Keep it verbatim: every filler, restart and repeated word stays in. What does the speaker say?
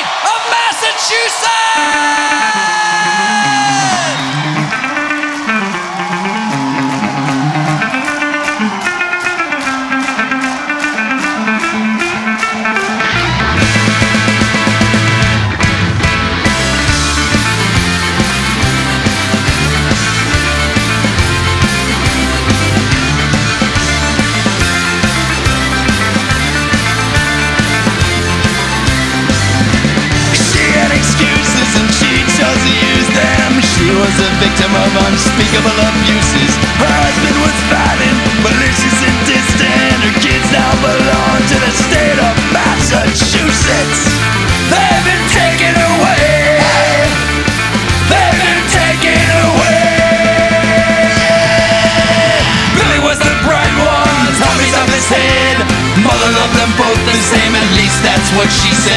state of Massachusetts! Was a victim of unspeakable abuses. Her husband was violent, malicious and distant. Her kids now belong to the state of Massachusetts. They've been taken away. They've been taken away. Billy was the bright one, Tommy's off his head. Mother loved them both the same, at least that's what she said.